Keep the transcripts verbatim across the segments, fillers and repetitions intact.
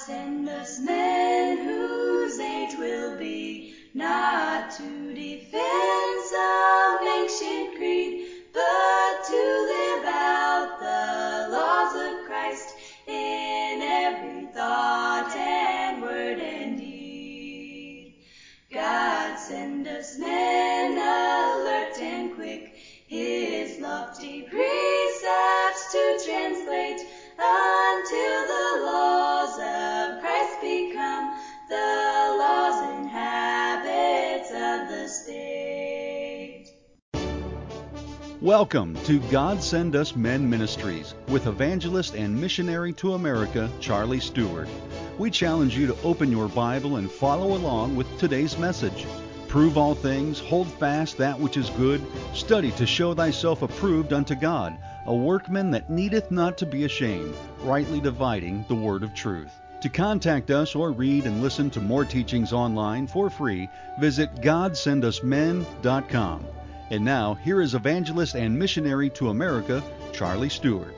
send us men whose age will be not to defend some ancient creed, but to live out the laws of Christ in every thought and word and deed. God send us men alert and quick, his lofty precepts to translate, until the laws of Christ become the laws and habits of the state. Welcome to God Send Us Men Ministries with evangelist and missionary to America, Charlie Stewart. We challenge you to open your Bible and follow along with today's message. Prove all things, hold fast that which is good, study to show thyself approved unto God, a workman that needeth not to be ashamed, rightly dividing the word of truth. To contact us or read and listen to more teachings online for free, visit god send us men dot com. And now, here is evangelist and missionary to America, Charlie Stewart.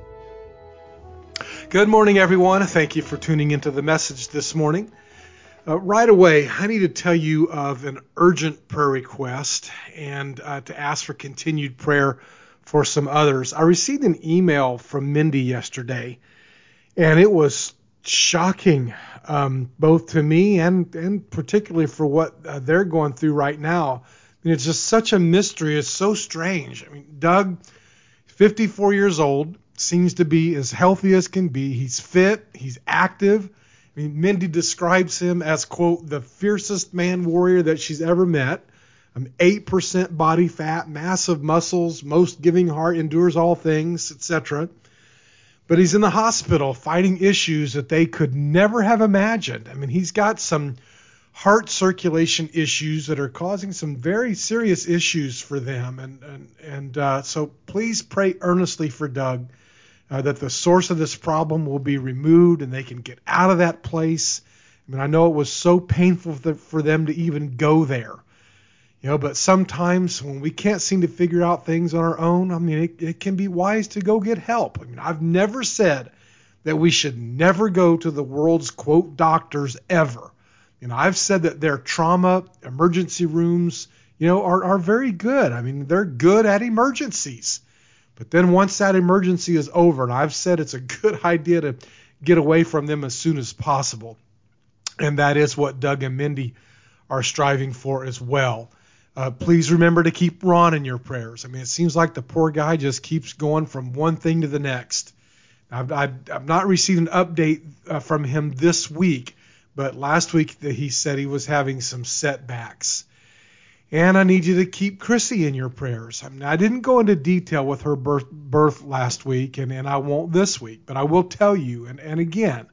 Good morning, everyone. Thank you for tuning into the message this morning. Uh, right away, I need to tell you of an urgent prayer request and uh, to ask for continued prayer for some others. I received an email from Mindy yesterday, and it was shocking, um, both to me and, and particularly for what uh, they're going through right now. I mean, it's just such a mystery. It's so strange. I mean, Doug, fifty-four years old, seems to be as healthy as can be. He's fit. He's active. I mean, Mindy describes him as, quote, the fiercest man warrior that she's ever met. Um, eight percent body fat, massive muscles, most giving heart, endures all things, et cetera. But he's in the hospital fighting issues that they could never have imagined. I mean, he's got some heart circulation issues that are causing some very serious issues for them. And, and, and uh, so please pray earnestly for Doug. Uh, that the source of this problem will be removed and they can get out of that place. I mean, I know it was so painful for, the, for them to even go there, you know, but sometimes when we can't seem to figure out things on our own, I mean, it, it can be wise to go get help. I mean, I've never said that we should never go to the world's, quote, doctors ever. You know, I've said that their trauma emergency rooms, you know, are, are very good. I mean, they're good at emergencies. But then once that emergency is over, and I've said it's a good idea to get away from them as soon as possible. And that is what Doug and Mindy are striving for as well. Uh, please remember to keep Ron in your prayers. I mean, it seems like the poor guy just keeps going from one thing to the next. I've, I've, I've not received an update uh, from him this week, but last week he said he was having some setbacks. And I need you to keep Chrissy in your prayers. I mean, I didn't go into detail with her birth, birth last week, and, and I won't this week. But I will tell you, and, and again,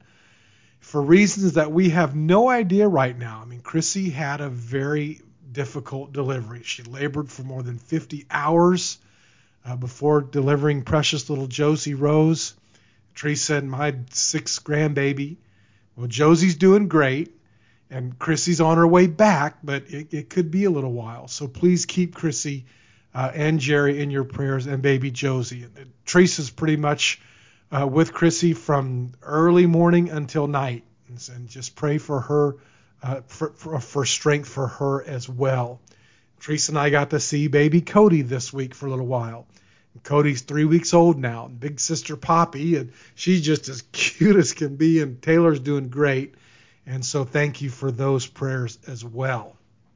for reasons that we have no idea right now. I mean, Chrissy had a very difficult delivery. She labored for more than fifty hours uh, before delivering precious little Josie Rose, Teresa and my sixth grandbaby. Well, Josie's doing great. And Chrissy's on her way back, but it, it could be a little while. So please keep Chrissy uh, and Jerry in your prayers and baby Josie. And, and Teresa's pretty much uh, with Chrissy from early morning until night. And, and just pray for her, uh, for, for, for strength for her as well. Teresa and I got to see baby Cody this week for a little while. And Cody's three weeks old now. And big sister Poppy, and she's just as cute as can be. And Taylor's doing great. And so thank you for those prayers as well.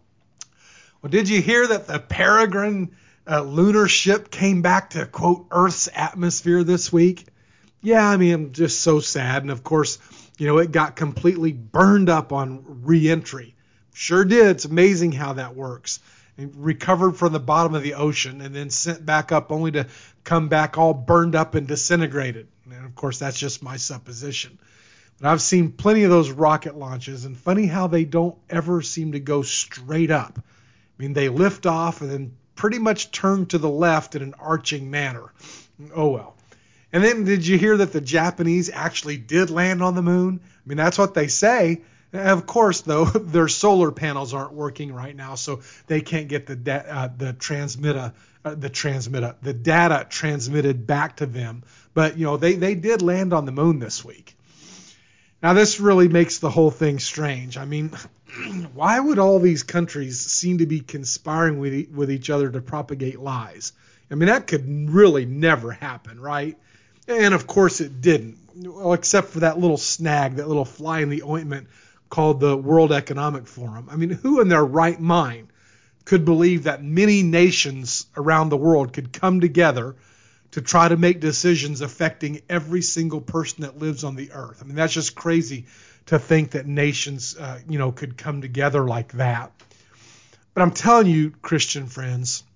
Well, did you hear that the Peregrine uh, lunar ship came back to, quote, Earth's atmosphere this week? Yeah, I mean, I'm just so sad. And of course, you know, it got completely burned up on re-entry. Sure did. It's amazing how that works. It recovered from the bottom of the ocean and then sent back up only to come back all burned up and disintegrated. And of course, that's just my supposition. But I've seen plenty of those rocket launches, and funny how they don't ever seem to go straight up. I mean, they lift off and then pretty much turn to the left in an arching manner. Oh, well. And then did you hear that the Japanese actually did land on the moon? I mean, that's what they say. Of course, though, their solar panels aren't working right now, so they can't get the da- uh, the transmitter, uh, the transmitter, the data transmitted back to them. But, you know, they, they did land on the moon this week. Now, this really makes the whole thing strange. I mean, why would all these countries seem to be conspiring with, e- with each other to propagate lies? I mean, that could really never happen, right? And of course it didn't, well, except for that little snag, that little fly in the ointment called the World Economic Forum. I mean, who in their right mind could believe that many nations around the world could come together to try to make decisions affecting every single person that lives on the earth? I mean, that's just crazy to think that nations, uh, you know, could come together like that. But I'm telling you, Christian friends,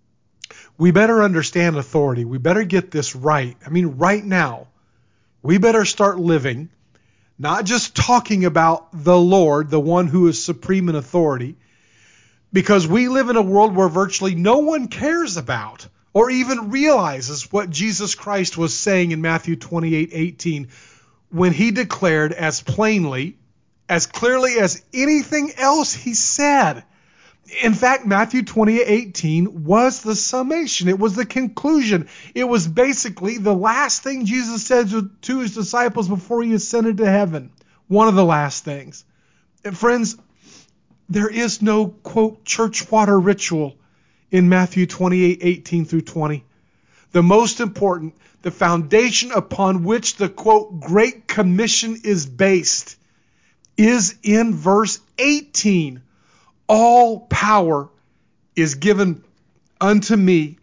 we better understand authority. We better get this right. I mean, right now, we better start living, not just talking about the Lord, the one who is supreme in authority, because we live in a world where virtually no one cares about or even realizes what Jesus Christ was saying in Matthew twenty-eight eighteen when he declared as plainly, as clearly as anything else he said. In fact, Matthew twenty-eight eighteen was the summation. It was the conclusion. It was basically the last thing Jesus said to his disciples before he ascended to heaven. One of the last things. And friends, there is no, quote, church water ritual in Matthew twenty-eight eighteen through twenty. The most important, the foundation upon which the, quote, Great Commission is based, is in verse eighteen. All power is given unto me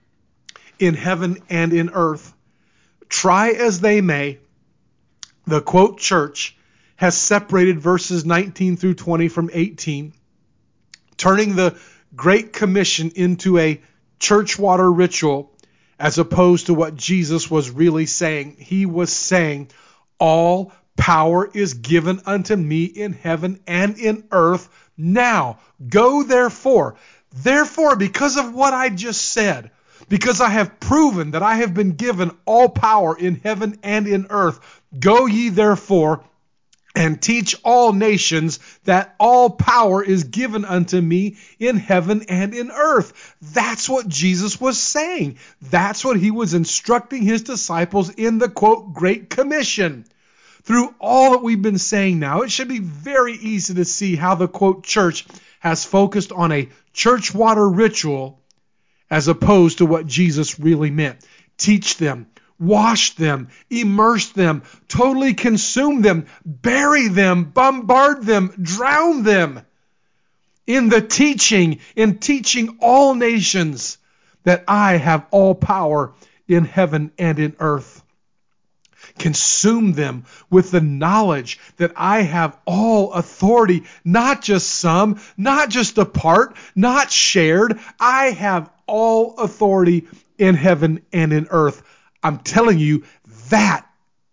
in heaven and in earth. Try as they may, the, quote, church has separated verses nineteen through twenty from eighteen, turning the Great Commission into a church water ritual as opposed to what Jesus was really saying. He was saying, all power is given unto me in heaven and in earth. Now, go therefore. Therefore, because of what I just said, because I have proven that I have been given all power in heaven and in earth, go ye therefore and teach all nations that all power is given unto me in heaven and in earth. That's what Jesus was saying. That's what he was instructing his disciples in the, quote, Great Commission. Through all that we've been saying now, it should be very easy to see how the, quote, church has focused on a church water ritual as opposed to what Jesus really meant. Teach them, wash them, immerse them, totally consume them, bury them, bombard them, drown them in the teaching, in teaching all nations that I have all power in heaven and in earth. Consume them with the knowledge that I have all authority, not just some, not just a part, not shared. I have all authority in heaven and in earth. I'm telling you, that,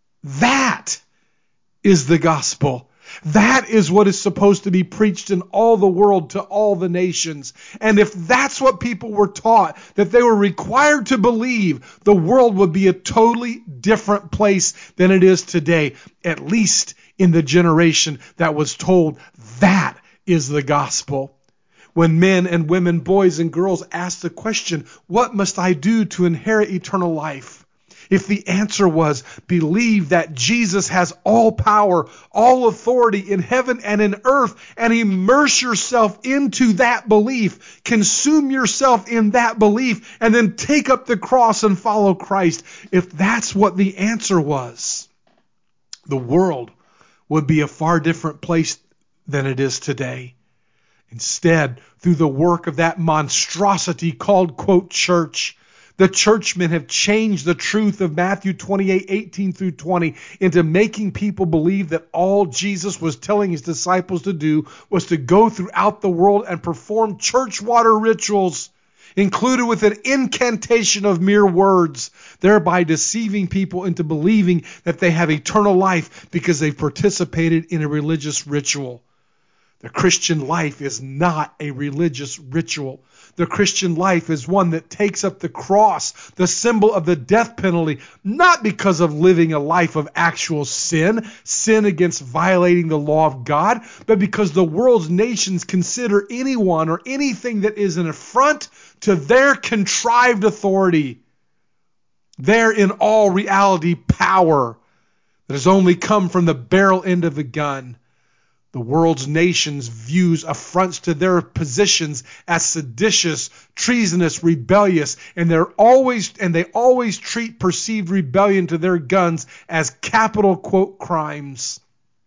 that is the gospel. That is what is supposed to be preached in all the world to all the nations. And if that's what people were taught, that they were required to believe, the world would be a totally different place than it is today, at least in the generation that was told that is the gospel. When men and women, boys and girls ask the question, what must I do to inherit eternal life? If the answer was, believe that Jesus has all power, all authority in heaven and in earth, and immerse yourself into that belief, consume yourself in that belief, and then take up the cross and follow Christ. If that's what the answer was, the world would be a far different place than it is today. Instead, through the work of that monstrosity called, quote, church, the churchmen have changed the truth of Matthew twenty-eight eighteen through twenty into making people believe that all Jesus was telling his disciples to do was to go throughout the world and perform church water rituals, included with an incantation of mere words, thereby deceiving people into believing that they have eternal life because they've participated in a religious ritual. The Christian life is not a religious ritual. The Christian life is one that takes up the cross, the symbol of the death penalty, not because of living a life of actual sin, sin against violating the law of God, but because the world's nations consider anyone or anything that is an affront to their contrived authority, their in all reality power, that has only come from the barrel end of a gun. The world's nations views affronts to their positions as seditious, treasonous, rebellious, and they're always and they always treat perceived rebellion to their guns as capital quote crimes.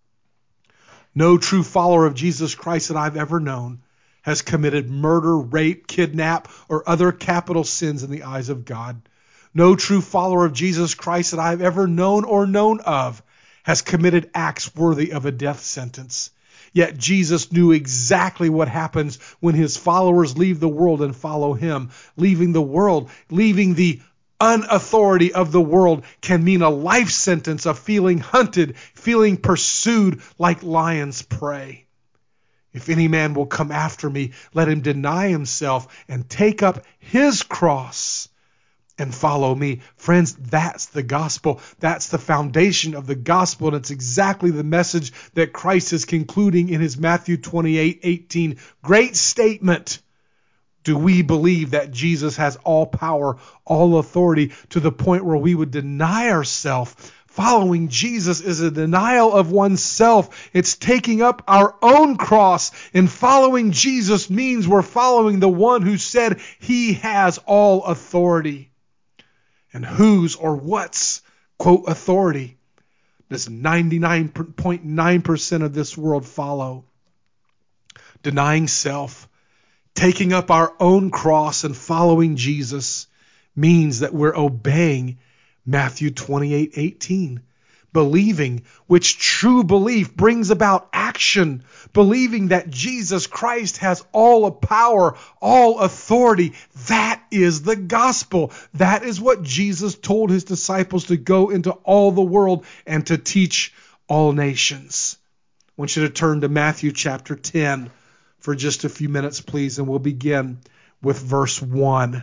No true follower of Jesus Christ that I've ever known has committed murder, rape, kidnap, or other capital sins in the eyes of God. No true follower of Jesus Christ that I've ever known or known of has committed acts worthy of a death sentence. Yet Jesus knew exactly what happens when his followers leave the world and follow him. Leaving the world, leaving the unauthority of the world can mean a life sentence of feeling hunted, feeling pursued like lions' prey. If any man will come after me, let him deny himself and take up his cross and follow me. Friends, that's the gospel. That's the foundation of the gospel, and it's exactly the message that Christ is concluding in his Matthew twenty-eight eighteen great statement. Do we believe that Jesus has all power, all authority, to the point where we would deny ourselves? Following Jesus is a denial of oneself. It's taking up our own cross. And following Jesus means we're following the one who said he has all authority. And whose or what's, quote, authority does ninety-nine point nine percent of this world follow? Denying self, taking up our own cross and following Jesus means that we're obeying Matthew twenty-eight eighteen. Believing, which true belief brings about action. Believing that Jesus Christ has all power, all authority. That is the gospel. That is what Jesus told his disciples to go into all the world and to teach all nations. I want you to turn to Matthew chapter ten for just a few minutes, please, and we'll begin with verse one.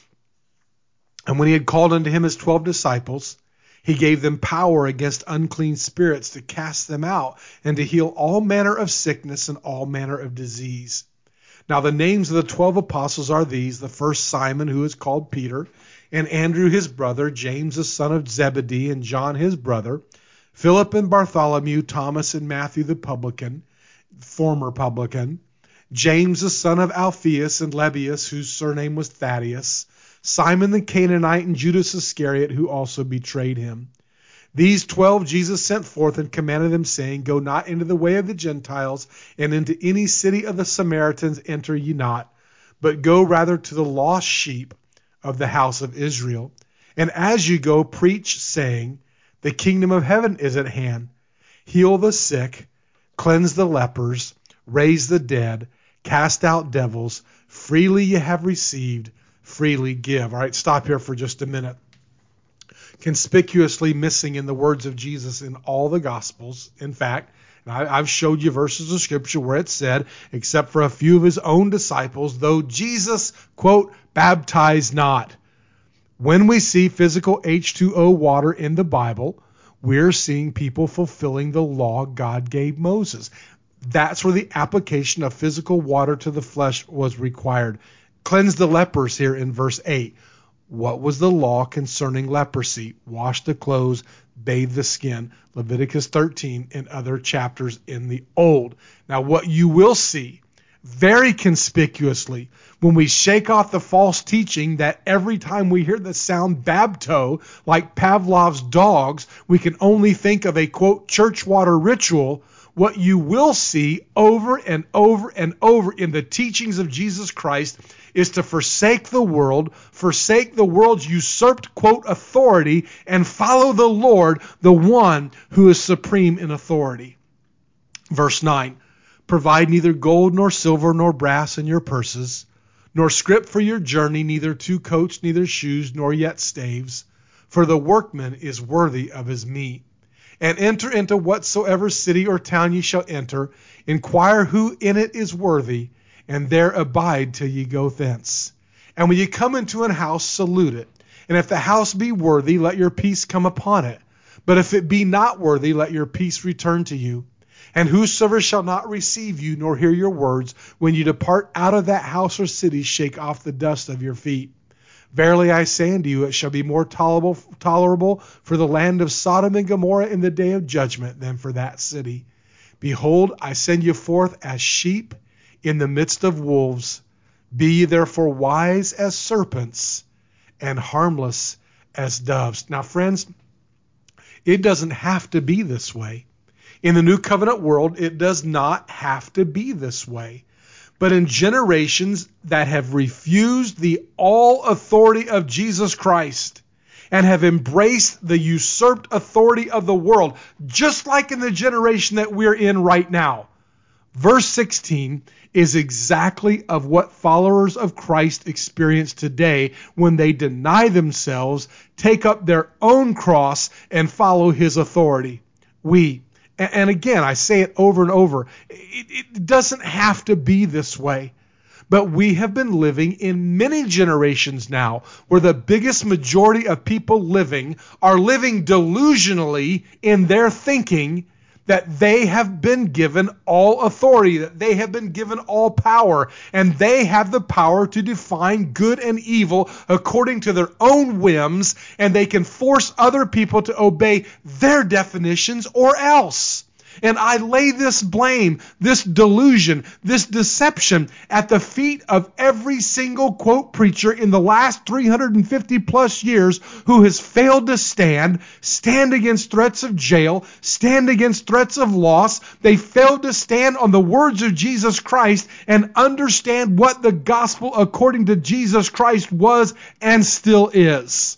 And when he had called unto him his twelve disciples, he gave them power against unclean spirits to cast them out and to heal all manner of sickness and all manner of disease. Now the names of the twelve apostles are these: the first Simon, who is called Peter, and Andrew his brother, James the son of Zebedee, and John his brother, Philip and Bartholomew, Thomas and Matthew the publican, former publican, James the son of Alphaeus and Lebbaeus, whose surname was Thaddeus, Simon the Canaanite, and Judas Iscariot, who also betrayed him. These twelve Jesus sent forth and commanded them, saying, Go not into the way of the Gentiles, and into any city of the Samaritans enter ye not, but go rather to the lost sheep of the house of Israel. And as you go, preach, saying, The kingdom of heaven is at hand. Heal the sick, cleanse the lepers, raise the dead, cast out devils. Freely ye have received, freely give. All right, stop here for just a minute. Conspicuously missing in the words of Jesus in all the Gospels, in fact, and I, I've showed you verses of Scripture where it said, except for a few of his own disciples, though Jesus, quote, baptized not. When we see physical H two O water in the Bible, we're seeing people fulfilling the law God gave Moses. That's where the application of physical water to the flesh was required. Cleanse the lepers here in verse eight. What was the law concerning leprosy? Wash the clothes, bathe the skin. Leviticus thirteen and other chapters in the Old. Now what you will see very conspicuously when we shake off the false teaching that every time we hear the sound Babto, like Pavlov's dogs, we can only think of a, quote, church water ritual. What you will see over and over and over in the teachings of Jesus Christ is to forsake the world, forsake the world's usurped, quote, authority, and follow the Lord, the one who is supreme in authority. Verse nine, provide neither gold nor silver nor brass in your purses, nor scrip for your journey, neither two coats, neither shoes, nor yet staves, for the workman is worthy of his meat. And enter into whatsoever city or town ye shall enter, inquire who in it is worthy, and there abide till ye go thence. And when ye come into an house, salute it. And if the house be worthy, let your peace come upon it. But if it be not worthy, let your peace return to you. And whosoever shall not receive you, nor hear your words, when you depart out of that house or city, shake off the dust of your feet. Verily I say unto you, it shall be more tolerable, tolerable for the land of Sodom and Gomorrah in the day of judgment than for that city. Behold, I send you forth as sheep in the midst of wolves. Be ye therefore wise as serpents and harmless as doves. Now, friends, it doesn't have to be this way. In the New Covenant world, it does not have to be this way. But in generations that have refused the all authority of Jesus Christ and have embraced the usurped authority of the world, just like in the generation that we're in right now, verse sixteen is exactly of what followers of Christ experience today when they deny themselves, take up their own cross, and follow his authority. We, and again, I say it over and over, it, it doesn't have to be this way. But we have been living in many generations now where the biggest majority of people living are living delusionally in their thinking that they have been given all authority, that they have been given all power, and they have the power to define good and evil according to their own whims, and they can force other people to obey their definitions or else. And I lay this blame, this delusion, this deception at the feet of every single quote preacher in the last three hundred fifty plus years who has failed to stand, stand against threats of jail, stand against threats of loss. They failed to stand on the words of Jesus Christ and understand what the gospel according to Jesus Christ was and still is.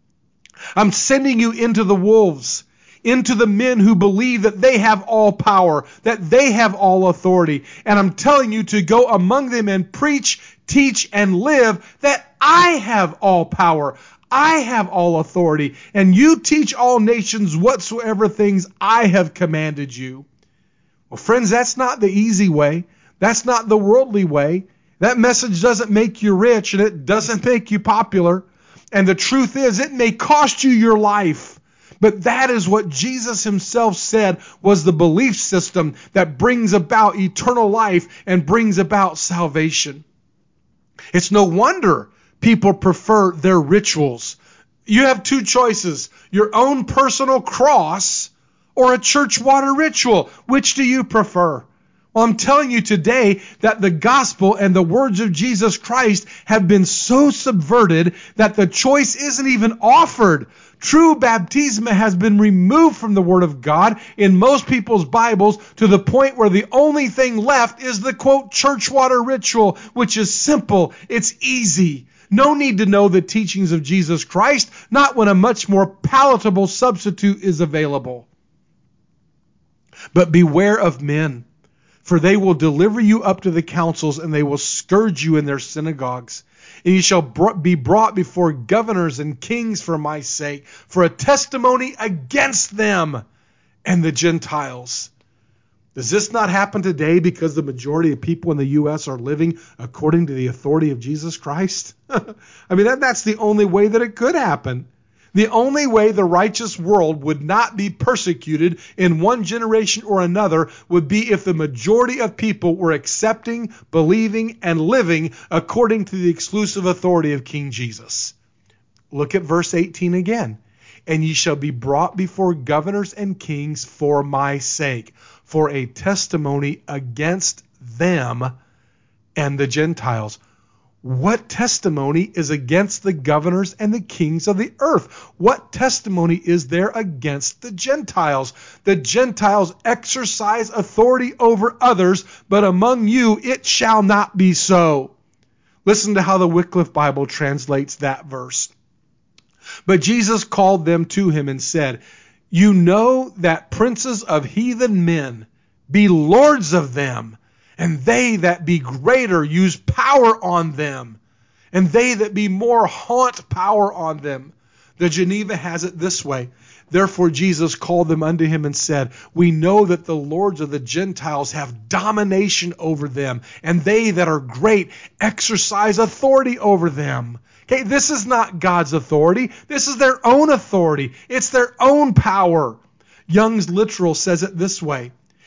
I'm sending you into the wolves, into the men who believe that they have all power, that they have all authority. And I'm telling you to go among them and preach, teach, and live that I have all power. I have all authority. And you teach all nations whatsoever things I have commanded you. Well, friends, that's not the easy way. That's not the worldly way. That message doesn't make you rich and it doesn't make you popular. And the truth is, it may cost you your life. But that is what Jesus himself said was the belief system that brings about eternal life and brings about salvation. It's no wonder people prefer their rituals. You have two choices, your own personal cross or a church water ritual. Which do you prefer? Well, I'm telling you today that the gospel and the words of Jesus Christ have been so subverted that the choice isn't even offered. True baptism has been removed from the Word of God in most people's Bibles to the point where the only thing left is the, quote, church water ritual, which is simple. It's easy. No need to know the teachings of Jesus Christ, not when a much more palatable substitute is available. But beware of men, for they will deliver you up to the councils, and they will scourge you in their synagogues. And you shall be brought before governors and kings for my sake, for a testimony against them and the Gentiles. Does this not happen today because the majority of people in the U S are living according to the authority of Jesus Christ? I mean, that, that's the only way that it could happen. The only way the righteous world would not be persecuted in one generation or another would be if the majority of people were accepting, believing, and living according to the exclusive authority of King Jesus. Look at verse eighteen again. And ye shall be brought before governors and kings for my sake, for a testimony against them and the Gentiles. What testimony is against the governors and the kings of the earth? What testimony is there against the Gentiles? The Gentiles exercise authority over others, but among you it shall not be so. Listen to how the Wycliffe Bible translates that verse. But Jesus called them to him and said, You know that princes of heathen men be lords of them, and they that be greater use power on them, and they that be more haunt power on them. The Geneva has it this way. Therefore Jesus called them unto him and said, We know that the lords of the Gentiles have domination over them, and they that are great exercise authority over them. Okay, this is not God's authority. This is their own authority. It's their own power. Young's Literal says it this way.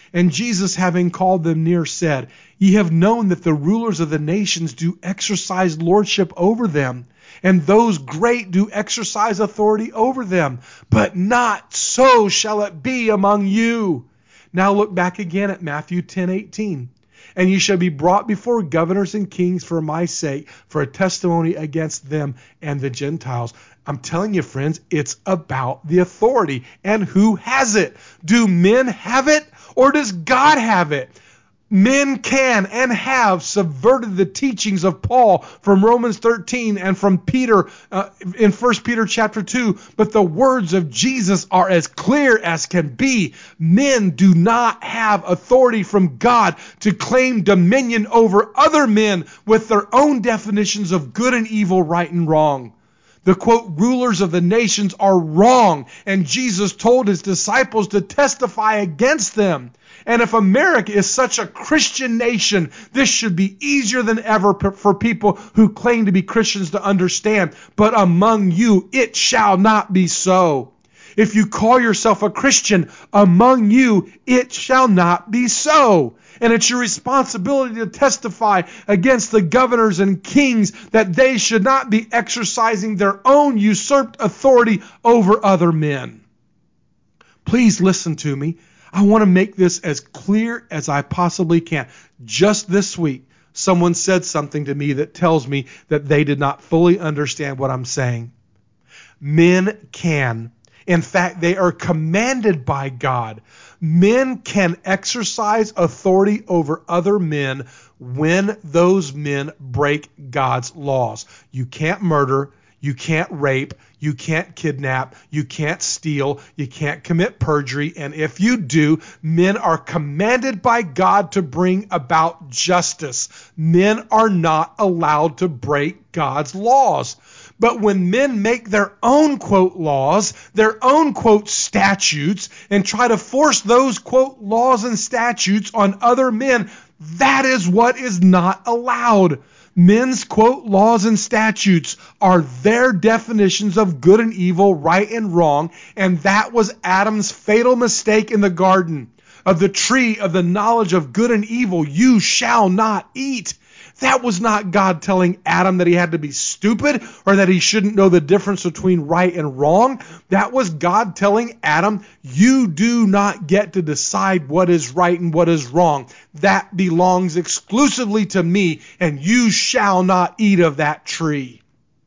And Jesus, having called them near, said, Ye have known that the rulers of the nations do exercise lordship over them, and those great do exercise authority over them. But not so shall it be among you. Now look back again at Matthew ten eighteen. And ye shall be brought before governors and kings for my sake, for a testimony against them and the Gentiles. I'm telling you, friends, it's about the authority. And who has it? Do men have it, or does God have it? Men can and have subverted the teachings of Paul from Romans thirteen and from Peter uh, in First Peter chapter two, but the words of Jesus are as clear as can be. Men do not have authority from God to claim dominion over other men with their own definitions of good and evil, right and wrong. The, quote, rulers of the nations are wrong, and Jesus told his disciples to testify against them. And if America is such a Christian nation, this should be easier than ever for people who claim to be Christians to understand. But among you, it shall not be so. If you call yourself a Christian, among you, it shall not be so. And it's your responsibility to testify against the governors and kings that they should not be exercising their own usurped authority over other men. Please listen to me. I want to make this as clear as I possibly can. Just this week, someone said something to me that tells me that they did not fully understand what I'm saying. Men can. In fact, they are commanded by God. Men can exercise authority over other men when those men break God's laws. You can't murder. You can't rape, you can't kidnap, you can't steal, you can't commit perjury, and if you do, men are commanded by God to bring about justice. Men are not allowed to break God's laws. But when men make their own, quote, laws, their own, quote, statutes, and try to force those, quote, laws and statutes on other men, that is what is not allowed. Men's, quote, laws and statutes are their definitions of good and evil, right and wrong, and that was Adam's fatal mistake in the garden. Of the tree of the knowledge of good and evil you shall not eat. That was not God telling Adam that he had to be stupid or that he shouldn't know the difference between right and wrong. That was God telling Adam, you do not get to decide what is right and what is wrong. That belongs exclusively to me, and you shall not eat of that tree.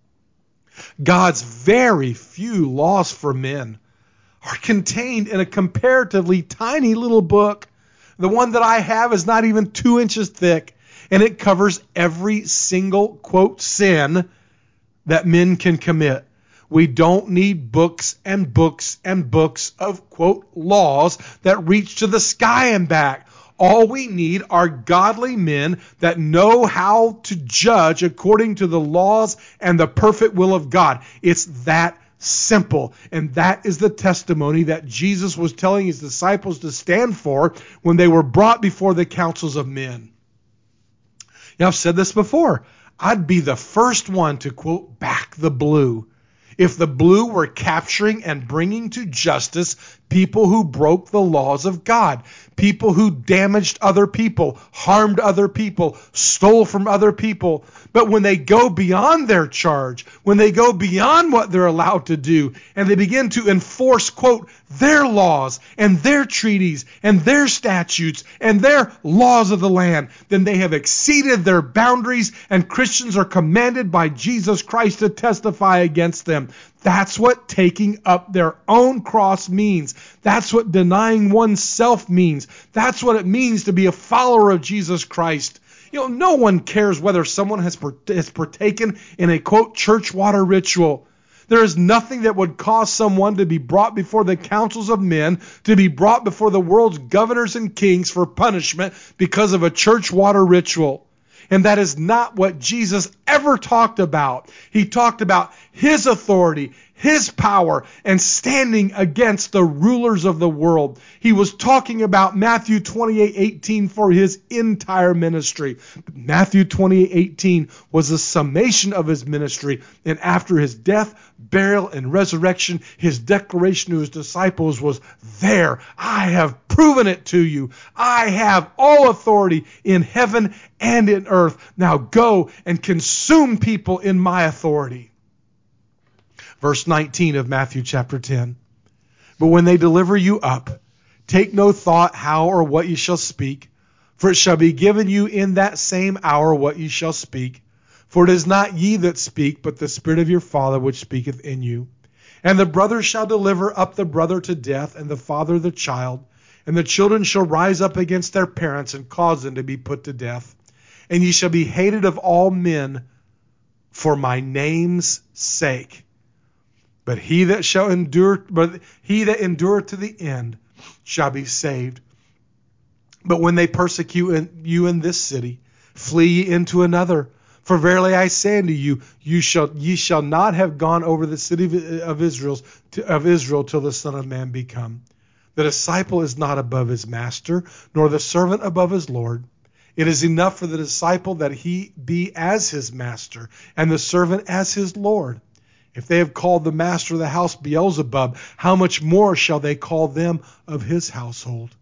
God's very few laws for men are contained in a comparatively tiny little book. The one that I have is not even two inches thick. And it covers every single, quote, sin that men can commit. We don't need books and books and books of, quote, laws that reach to the sky and back. All we need are godly men that know how to judge according to the laws and the perfect will of God. It's that simple. And that is the testimony that Jesus was telling his disciples to stand for when they were brought before the councils of men. Now, I've said this before. I'd be the first one to, quote, back the blue. If the blue were capturing and bringing to justice people who broke the laws of God, people who damaged other people, harmed other people, stole from other people. But when they go beyond their charge, when they go beyond what they're allowed to do, and they begin to enforce, quote, their laws and their treaties and their statutes and their laws of the land, then they have exceeded their boundaries, and Christians are commanded by Jesus Christ to testify against them. That's what taking up their own cross means. That's what denying oneself means. That's what it means to be a follower of Jesus Christ. You know, no one cares whether someone has partaken in a, quote, church water ritual. There is nothing that would cause someone to be brought before the councils of men, to be brought before the world's governors and kings for punishment because of a church water ritual. And that is not what Jesus ever talked about. He talked about his authority, his power and standing against the rulers of the world. He was talking about Matthew twenty-eight eighteen for his entire ministry. Matthew twenty-eight eighteen was a summation of his ministry. And after his death, burial, and resurrection, his declaration to his disciples was, there, I have proven it to you. I have all authority in heaven and in earth. Now go and consume people in my authority. Verse nineteen of Matthew chapter ten. But when they deliver you up, take no thought how or what you shall speak, for it shall be given you in that same hour what you shall speak. For it is not ye that speak, but the Spirit of your Father which speaketh in you. And the brother shall deliver up the brother to death, and the father the child. And the children shall rise up against their parents, and cause them to be put to death. And ye shall be hated of all men for my name's sake. But he that shall endure, but he that endureth to the end shall be saved. But when they persecute you in this city, flee ye into another. For verily I say unto you, you shall ye shall not have gone over the city of Israel of Israel till the Son of Man be come. The disciple is not above his master, nor the servant above his Lord. It is enough for the disciple that he be as his master, and the servant as his Lord. If they have called the master of the house Beelzebub, how much more shall they call them of his household?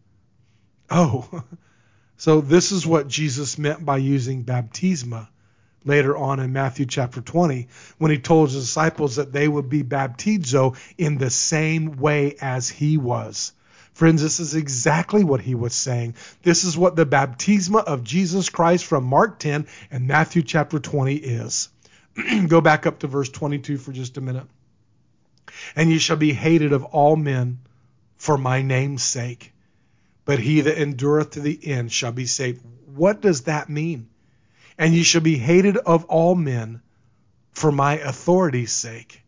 Oh, so this is what Jesus meant by using baptisma later on in Matthew chapter twenty, when he told his disciples that they would be baptizo in the same way as he was. Friends, this is exactly what he was saying. This is what the baptisma of Jesus Christ from Mark ten and Matthew chapter twenty is. Go back up to verse twenty-two for just a minute. And ye shall be hated of all men for my name's sake, but he that endureth to the end shall be saved. What does that mean? And ye shall be hated of all men for my authority's sake.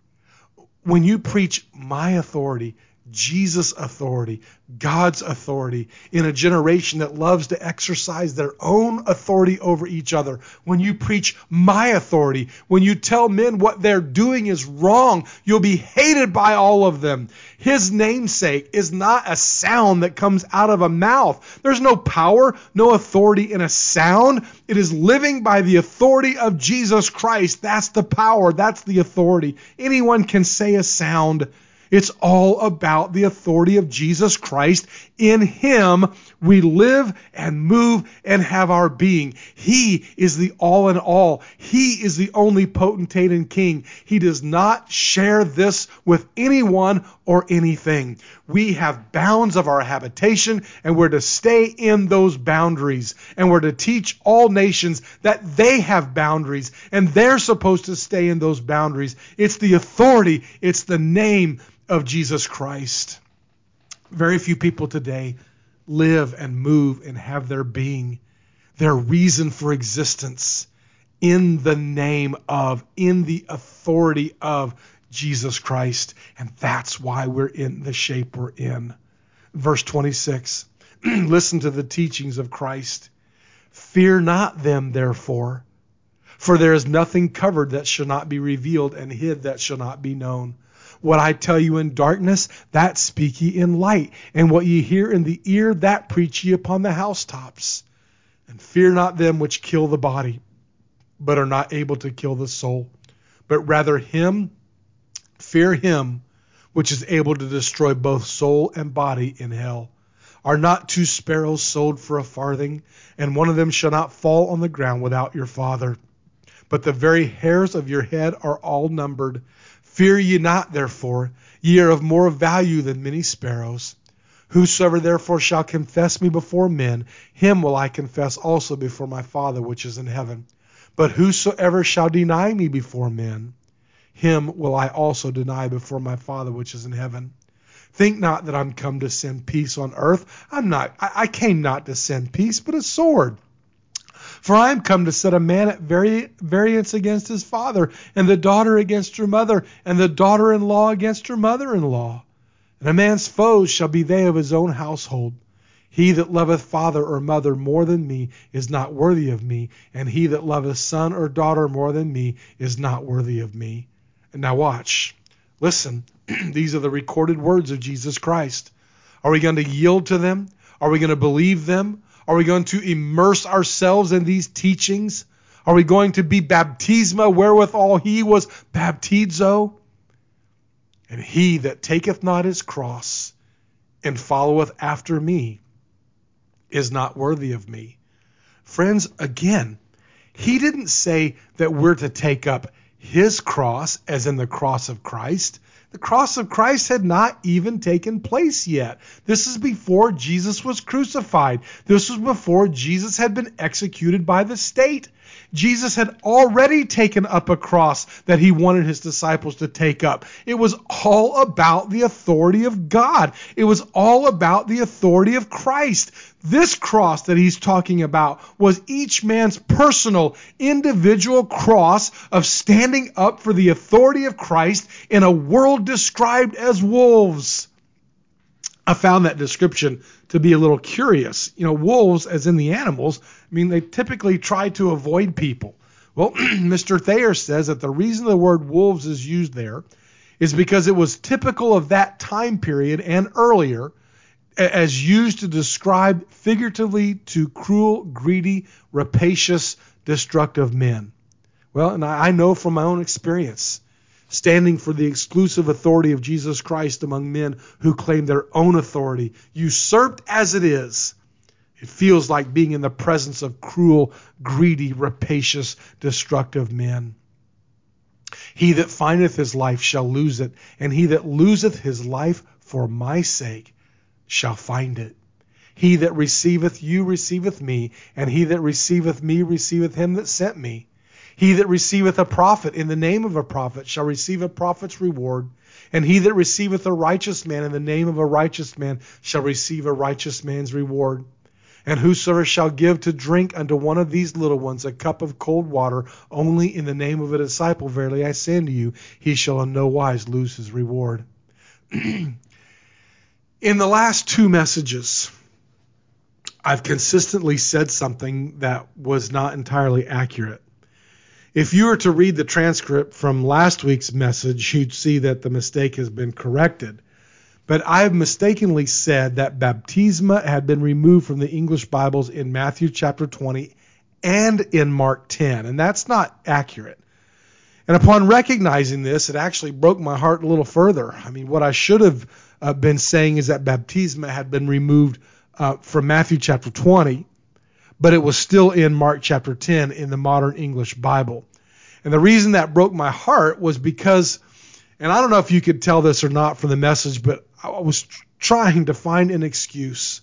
When you preach my authority, Jesus' authority, God's authority, in a generation that loves to exercise their own authority over each other, when you preach my authority, when you tell men what they're doing is wrong, you'll be hated by all of them. His namesake is not a sound that comes out of a mouth. There's no power, no authority in a sound. It is living by the authority of Jesus Christ. That's the power. That's the authority. Anyone can say a sound. It's all about the authority of Jesus Christ. In him we live and move and have our being. He is the all in all. He is the only potentate and king. He does not share this with anyone or anything. We have bounds of our habitation, and we're to stay in those boundaries. And we're to teach all nations that they have boundaries, and they're supposed to stay in those boundaries. It's the authority. It's the name of Jesus Christ. Very few people today live and move and have their being, their reason for existence in the name of, in the authority of Jesus Christ. And that's why we're in the shape we're in. Verse twenty-six, listen to the teachings of Christ. Fear not them, therefore, for there is nothing covered that shall not be revealed, and hid that shall not be known. What I tell you in darkness, that speak ye in light. And what ye hear in the ear, that preach ye upon the housetops. And fear not them which kill the body, but are not able to kill the soul. But rather him, fear him, which is able to destroy both soul and body in hell. Are not two sparrows sold for a farthing? And one of them shall not fall on the ground without your Father. But the very hairs of your head are all numbered. Fear ye not, therefore, ye are of more value than many sparrows. Whosoever therefore shall confess me before men, him will I confess also before my Father which is in heaven. But whosoever shall deny me before men, him will I also deny before my Father which is in heaven. Think not that I'm come to send peace on earth. I'm not. I, I came not to send peace, but a sword. For I am come to set a man at vari- variance against his father, and the daughter against her mother, and the daughter-in-law against her mother-in-law. And a man's foes shall be they of his own household. He that loveth father or mother more than me is not worthy of me, and he that loveth son or daughter more than me is not worthy of me. And now watch. Listen, these are the recorded words of Jesus Christ. Are we going to yield to them? Are we going to believe them? Are we going to immerse ourselves in these teachings? Are we going to be baptisma wherewithal he was baptizo? And he that taketh not his cross and followeth after me is not worthy of me. Friends, again, he didn't say that we're to take up his cross, as in the cross of Christ. The cross of Christ had not even taken place yet. This is before Jesus was crucified. This was before Jesus had been executed by the state. Jesus had already taken up a cross that he wanted his disciples to take up. It was all about the authority of God. It was all about the authority of Christ. This cross that he's talking about was each man's personal, individual cross of standing up for the authority of Christ in a world described as wolves. I found that description to be a little curious. You know, wolves, as in the animals, I mean, they typically try to avoid people. Well, Mister Thayer says that the reason the word wolves is used there is because it was typical of that time period and earlier, as used to describe figuratively to cruel, greedy, rapacious, destructive men. Well, and I know from my own experience, standing for the exclusive authority of Jesus Christ among men who claim their own authority, usurped as it is, it feels like being in the presence of cruel, greedy, rapacious, destructive men. He that findeth his life shall lose it, and he that loseth his life for my sake shall find it. He that receiveth you receiveth me, and he that receiveth me receiveth him that sent me. He that receiveth a prophet in the name of a prophet shall receive a prophet's reward, and he that receiveth a righteous man in the name of a righteous man shall receive a righteous man's reward. And whosoever shall give to drink unto one of these little ones a cup of cold water only in the name of a disciple, verily I say unto you, he shall in no wise lose his reward. In the last two messages, I've consistently said something that was not entirely accurate. If you were to read the transcript from last week's message, you'd see that the mistake has been corrected. But I have mistakenly said that baptisma had been removed from the English Bibles in Matthew chapter twenty and in Mark ten, and that's not accurate. And upon recognizing this, it actually broke my heart a little further. I mean, what I should have uh, been saying is that baptisma had been removed uh, from Matthew chapter twenty, but it was still in Mark chapter ten in the modern English Bible. And the reason that broke my heart was because, and I don't know if you could tell this or not from the message, but I was tr- trying to find an excuse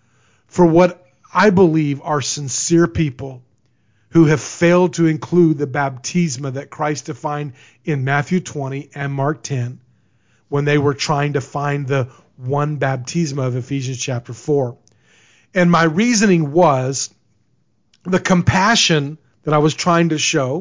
for what I believe are sincere people who have failed to include the baptisma that Christ defined in Matthew twenty and Mark ten when they were trying to find the one baptisma of Ephesians chapter four. And my reasoning was the compassion that I was trying to show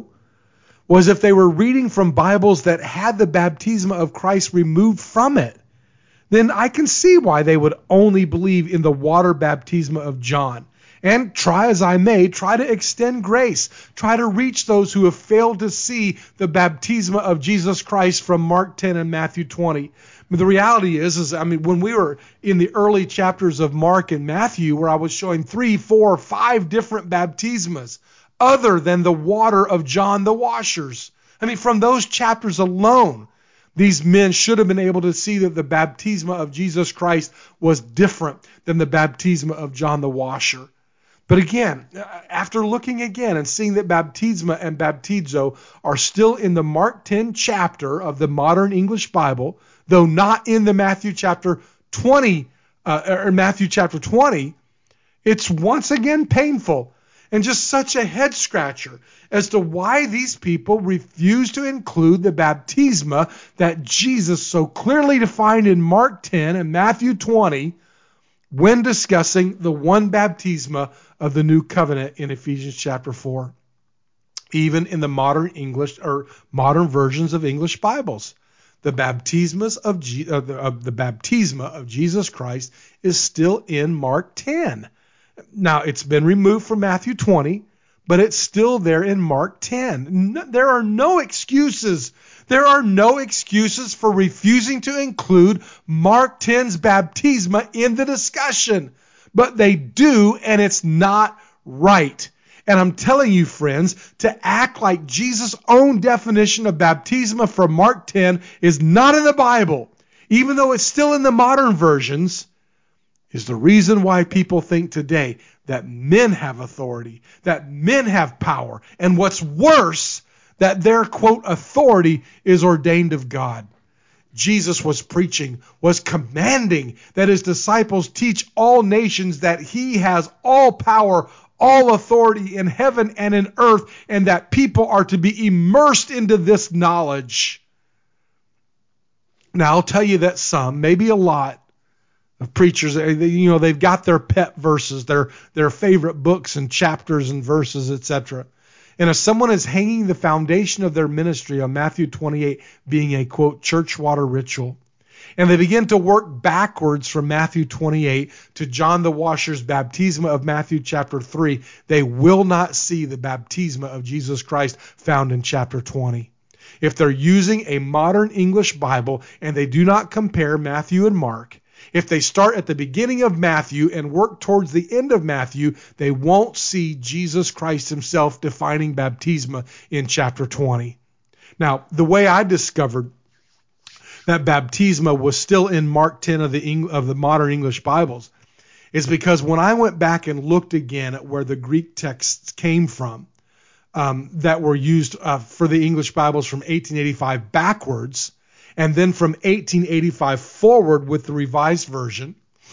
was if they were reading from Bibles that had the baptisma of Christ removed from it, then I can see why they would only believe in the water baptisma of John. And try as I may, try to extend grace, try to reach those who have failed to see the baptisma of Jesus Christ from Mark ten and Matthew twenty. But the reality is, is, I mean, when we were in the early chapters of Mark and Matthew, where I was showing three, four, five different baptismas, other than the water of John the Washers. I mean, from those chapters alone, these men should have been able to see that the baptisma of Jesus Christ was different than the baptisma of John the Washer. But again, after looking again and seeing that baptisma and baptizo are still in the Mark ten chapter of the modern English Bible, though not in the Matthew chapter twenty, uh, or Matthew chapter twenty, it's once again painful and just such a head scratcher as to why these people refuse to include the baptisma that Jesus so clearly defined in Mark ten and Matthew twenty when discussing the one baptisma of the new covenant in Ephesians chapter four, even in the modern English or modern versions of English Bibles. The baptismas of, G, uh, the, of the baptisma of Jesus Christ is still in Mark ten. Now, it's been removed from Matthew twenty, but it's still there in Mark ten. No, there are no excuses. There are no excuses for refusing to include Mark ten's baptisma in the discussion. But they do, and it's not right. And I'm telling you, friends, to act like Jesus' own definition of baptisma from Mark ten is not in the Bible, even though it's still in the modern versions, is the reason why people think today that men have authority, that men have power, and what's worse, that their, quote, authority is ordained of God. Jesus was preaching, was commanding that his disciples teach all nations that he has all power, all authority in heaven and in earth, and that people are to be immersed into this knowledge. Now, I'll tell you that some, maybe a lot, of preachers, you know, they've got their pet verses, their, their favorite books and chapters and verses, et cetera. And if someone is hanging the foundation of their ministry on Matthew twenty-eight being a, quote, church water ritual, and they begin to work backwards from Matthew twenty-eight to John the Washer's baptisma of Matthew chapter three, they will not see the baptisma of Jesus Christ found in chapter twenty. If they're using a modern English Bible and they do not compare Matthew and Mark, if they start at the beginning of Matthew and work towards the end of Matthew, they won't see Jesus Christ himself defining baptisma in chapter twenty. Now, the way I discovered that baptisma was still in Mark ten of the Eng- of the modern English Bibles is because when I went back and looked again at where the Greek texts came from um, that were used uh, for the English Bibles from eighteen eighty-five backwards, and then from eighteen eighty-five forward with the Revised Version,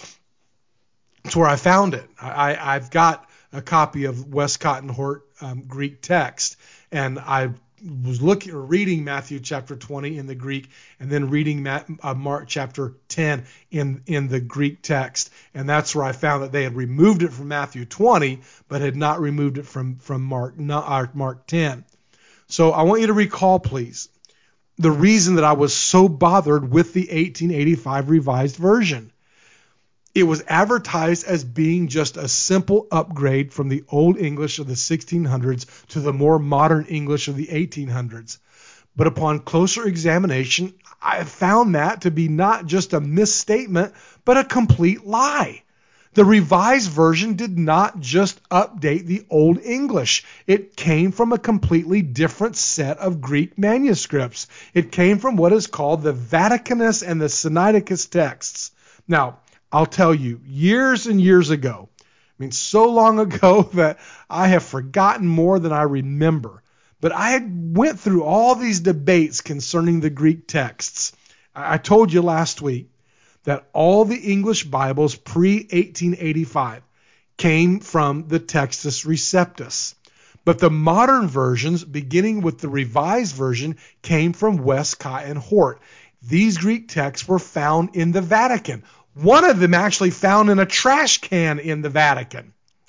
that's where I found it. I, I've got a copy of Westcott and Hort um, Greek text, and I was looking, or reading Matthew chapter twenty in the Greek, and then reading Matt, uh, Mark chapter ten in, in the Greek text, and that's where I found that they had removed it from Matthew twenty, but had not removed it from from Mark not, Mark ten. So I want you to recall, please, the reason that I was so bothered with the eighteen eighty-five Revised Version. It was advertised as being just a simple upgrade from the Old English of the sixteen hundreds to the more modern English of the eighteen hundreds. But upon closer examination, I found that to be not just a misstatement, but a complete lie. The Revised Version did not just update the Old English. It came from a completely different set of Greek manuscripts. It came from what is called the Vaticanus and the Sinaiticus texts. Now, I'll tell you, years and years ago, I mean, so long ago that I have forgotten more than I remember, but I had went through all these debates concerning the Greek texts. I told you last week that all the English Bibles pre eighteen eighty-five came from the Textus Receptus. But the modern versions, beginning with the Revised Version, came from Westcott and Hort. These Greek texts were found in the Vatican. One of them actually found in a trash can in the Vatican.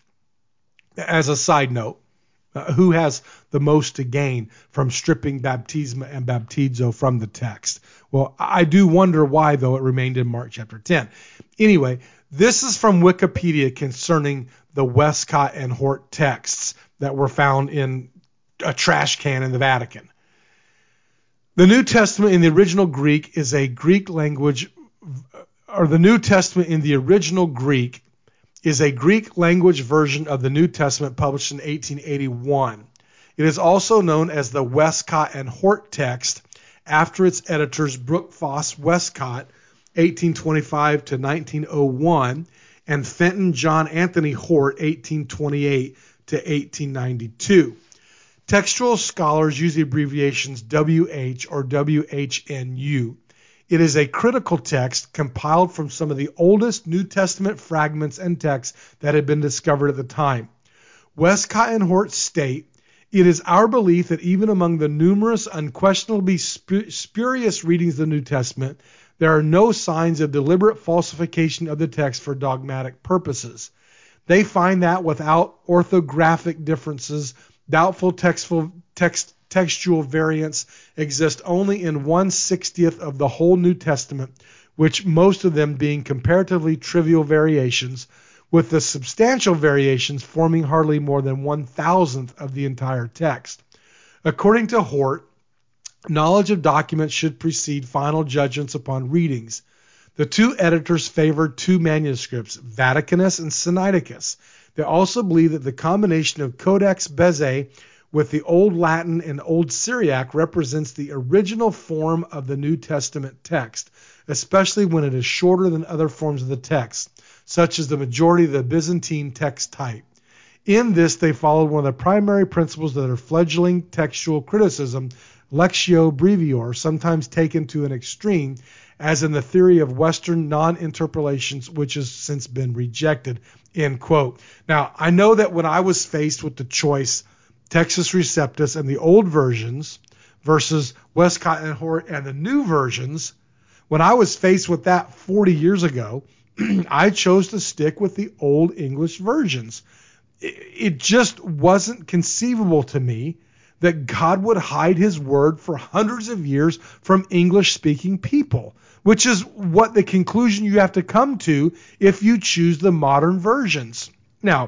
As a side note, uh, who has the most to gain from stripping baptisma and baptizo from the text? Well, I do wonder why, though, it remained in Mark chapter ten. Anyway, this is from Wikipedia concerning the Westcott and Hort texts that were found in a trash can in the Vatican. The New Testament in the original Greek is a Greek language, or the New Testament in the original Greek is a Greek language version of the New Testament published in eighteen eighty-one. It is also known as the Westcott and Hort text, after its editors Brooke Foss Westcott, eighteen twenty-five to nineteen oh one, and Fenton John Anthony Hort, eighteen twenty-eight to eighteen ninety-two. Textual scholars use the abbreviations W H or W H N U. It is a critical text compiled from some of the oldest New Testament fragments and texts that had been discovered at the time. Westcott and Hort state, "It is our belief that even among the numerous unquestionably sp- spurious readings of the New Testament, there are no signs of deliberate falsification of the text for dogmatic purposes. They find that without orthographic differences, doubtful textual, text, textual variants exist only in one sixtieth of the whole New Testament, which most of them being comparatively trivial variations, with the substantial variations forming hardly more than one thousandth of the entire text." According to Hort, Knowledge of documents should precede final judgments upon readings. The two editors favored two manuscripts, Vaticanus and Sinaiticus. They also believe that the combination of Codex Bezae with the Old Latin and Old Syriac represents the original form of the New Testament text, especially when it is shorter than other forms of the text, such as the majority of the Byzantine text type. In this, they followed one of the primary principles of their fledgling textual criticism, Lectio Brevior, sometimes taken to an extreme, as in the theory of Western non-interpolations, which has since been rejected, end quote. Now, I know that when I was faced with the choice, Textus Receptus and the old versions versus Westcott and Hort and the new versions, when I was faced with that forty years ago, I chose to stick with the old English versions. It just wasn't conceivable to me that God would hide his word for hundreds of years from English-speaking people, which is what the conclusion you have to come to if you choose the modern versions. Now,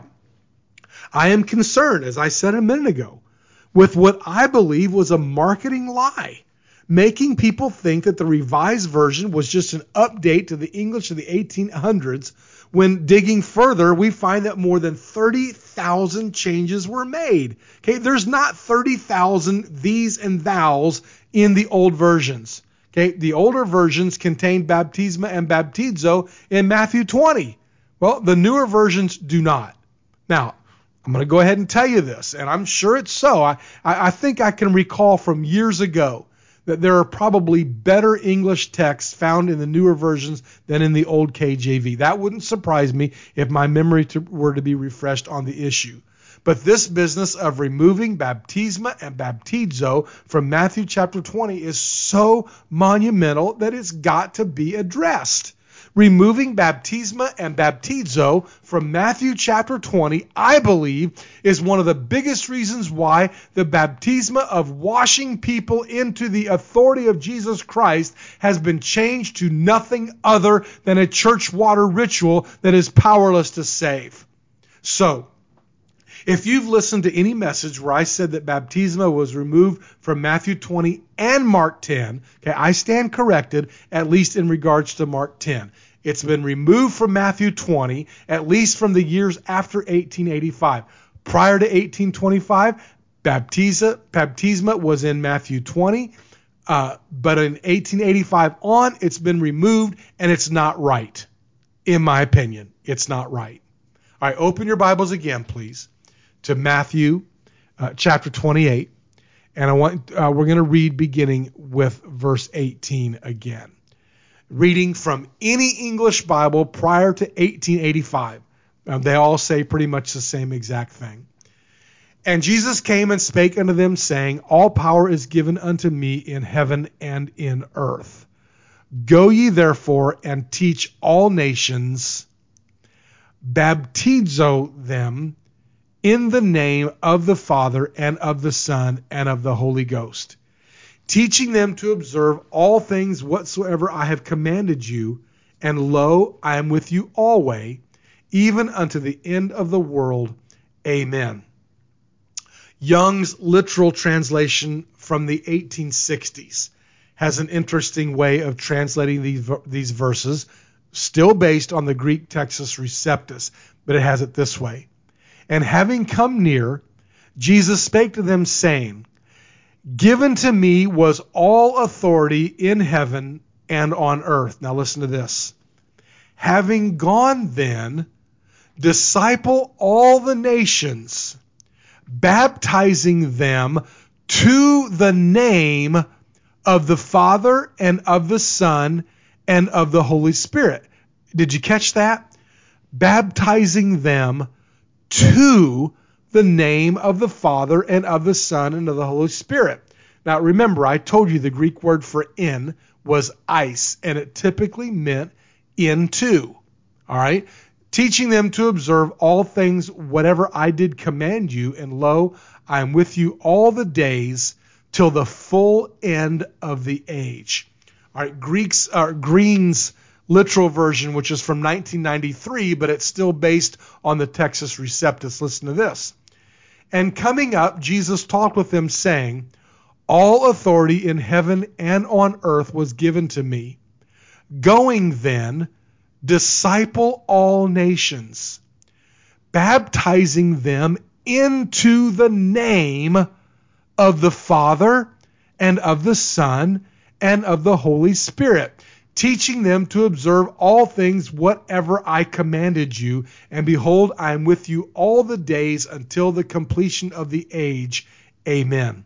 I am concerned, as I said a minute ago, with what I believe was a marketing lie, making people think that the Revised Version was just an update to the English of the eighteen hundreds. When digging further, we find that more than thirty thousand changes were made. Okay, there's not thirty thousand these and thous in the old versions. Okay, the older versions contain baptisma and baptizo in Matthew twenty. Well, the newer versions do not. Now, I'm going to go ahead and tell you this, and I'm sure it's so. I, I, I think I can recall from years ago that there are probably better English texts found in the newer versions than in the old K J V. That wouldn't surprise me if my memory to, were to be refreshed on the issue. But this business of removing baptisma and baptizo from Matthew chapter twenty is so monumental that it's got to be addressed. Removing baptisma and baptizo from Matthew chapter twenty, I believe, is one of the biggest reasons why the baptisma of washing people into the authority of Jesus Christ has been changed to nothing other than a church water ritual that is powerless to save. So, if you've listened to any message where I said that baptisma was removed from Matthew twenty and Mark ten, okay, I stand corrected, at least in regards to Mark ten. It's been removed from Matthew twenty, at least from the years after eighteen eighty-five. Prior to eighteen twenty-five, baptiza, baptisma was in Matthew twenty, uh, but in eighteen eighty-five on, it's been removed, and it's not right. In my opinion, it's not right. All right, open your Bibles again, please, to Matthew uh, chapter twenty-eight, and I want uh, we're going to read beginning with verse eighteen again. Reading from any English Bible prior to eighteen eighty-five. Um, they all say pretty much the same exact thing. And Jesus came and spake unto them, saying, All power is given unto me in heaven and in earth. Go ye therefore and teach all nations, baptizo them in the name of the Father and of the Son and of the Holy Ghost, teaching them to observe all things whatsoever I have commanded you, and lo, I am with you always, even unto the end of the world. Amen. Young's literal translation from the eighteen sixties has an interesting way of translating these, these verses, still based on the Greek Textus Receptus, but it has it this way. And having come near, Jesus spake to them, saying, Given to me was all authority in heaven and on earth. Now listen to this. Having gone then, disciple all the nations, baptizing them to the name of the Father and of the Son and of the Holy Spirit. Did you catch that? Baptizing them to the name of the Father and of the Son and of the Holy Spirit. Now remember, I told you the Greek word for in was eis, and it typically meant into. All right? Teaching them to observe all things whatever I did command you, and lo, I am with you all the days till the full end of the age. All right, Greek's, uh, Green's literal version, which is from nineteen ninety-three, but it's still based on the Textus Receptus. Listen to this. And coming up, Jesus talked with them, saying, All authority in heaven and on earth was given to me. Going then, disciple all nations, baptizing them into the name of the Father and of the Son and of the Holy Spirit, teaching them to observe all things whatever I commanded you. And behold, I am with you all the days until the completion of the age. Amen.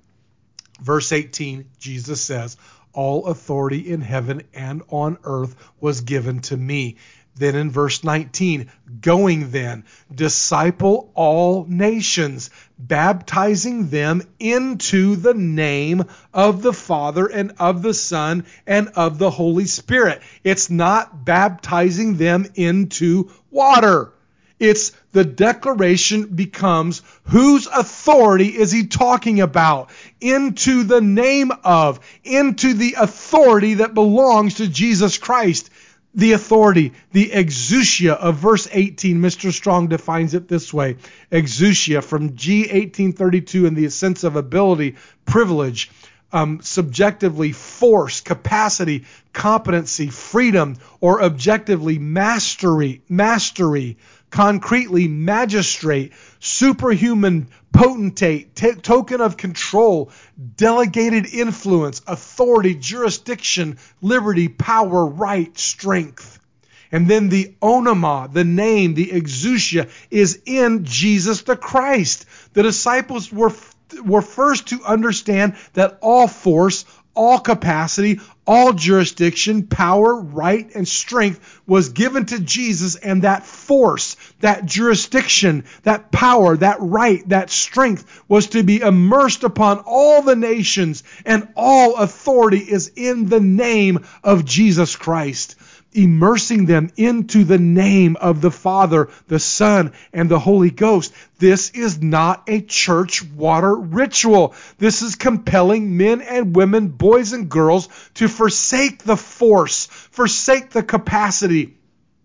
Verse eighteen, Jesus says, all authority in heaven and on earth was given to me. Then in verse nineteen, going then, disciple all nations, baptizing them into the name of the Father and of the Son and of the Holy Spirit. It's not baptizing them into water. It's the declaration becomes, whose authority is he talking about? Into the name of, into the authority that belongs to Jesus Christ. The authority, the exousia of verse eighteen, Mister Strong defines it this way. Exousia from G eighteen thirty-two in the sense of ability, privilege, um, subjectively force, capacity, competency, freedom, or objectively mastery, mastery, concretely magistrate, superhuman potentate, t- token of control, delegated influence, authority, jurisdiction, liberty, power, right, strength. And then the onoma, the name, the exousia, is in Jesus the Christ. The disciples were, were first to understand that all force, all capacity, all jurisdiction, power, right, and strength was given to Jesus, and that force, that jurisdiction, that power, that right, that strength was to be immersed upon all the nations, and all authority is in the name of Jesus Christ. Immersing them into the name of the Father, the Son, and the Holy Ghost. This is not a church water ritual. This is compelling men and women, boys and girls, to forsake the force, forsake the capacity,